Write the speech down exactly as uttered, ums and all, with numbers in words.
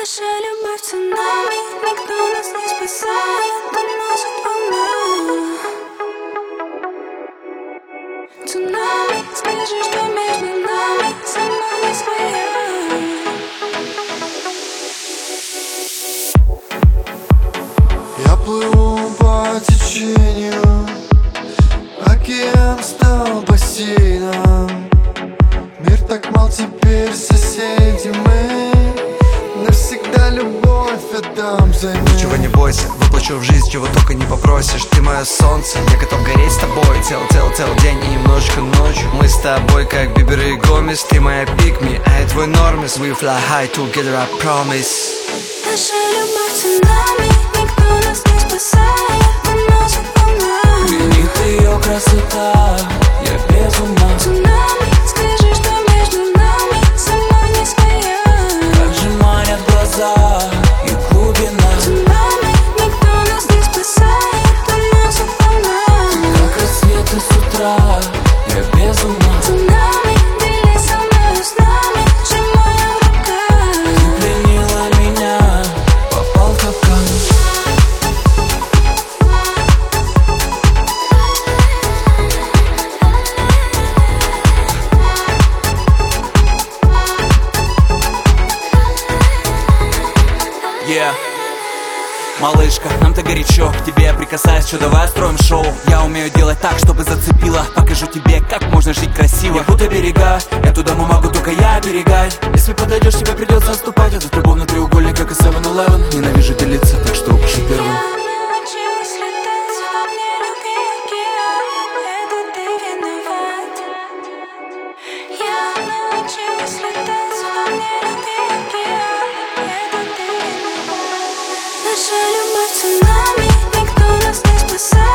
Наша любовь цунами, никто нас не спасает, уносит волна. Цунами, скажи, что между нами сама не своя. Я плыву по течению, океан стал бассейном. Мир так мал, теперь соседи мы. Навсегда любовь отдам взаймы. Ничего не бойся, воплощу в жизнь, чего только не попросишь. Ты мое солнце, я готов гореть с тобой. Цел, цел, цел день и немножечко ночью. Мы с тобой как Бибер и Гомес. Ты моя пикми, а я твой нормис. We fly high together, I promise. Наша любовь цунами, никто нас не спасает, уносит волна. Гранит ее красота, я без ума. Цунами, скажи, что между нами сама не своя. Как же манят глаза и глубина. Цунами, никто нас не спасает, уносит волна. Как рассветы с утра, я без ума. Цунами, делись со мною снами, сжимая в руках. Ты пленила меня, попал в капкан. Yeah. Малышка, нам-то горячо, к тебе я прикасаюсь, что давай строим шоу. Я умею делать так, чтобы зацепило. Покажу тебе, как можно жить красиво. Я будто берега, эту даму могу только я оберегать. Если подойдешь, тебе придется отступать. Этот любовный треугольник, как и севен элевен. Ненавижу делиться, так что укажи первым. Я научилась летать во мне любви океан, это ты виноват. Я научилась летать во мне любви океан, это ты виноват. Наша любовь цунами, никто нас не спасает.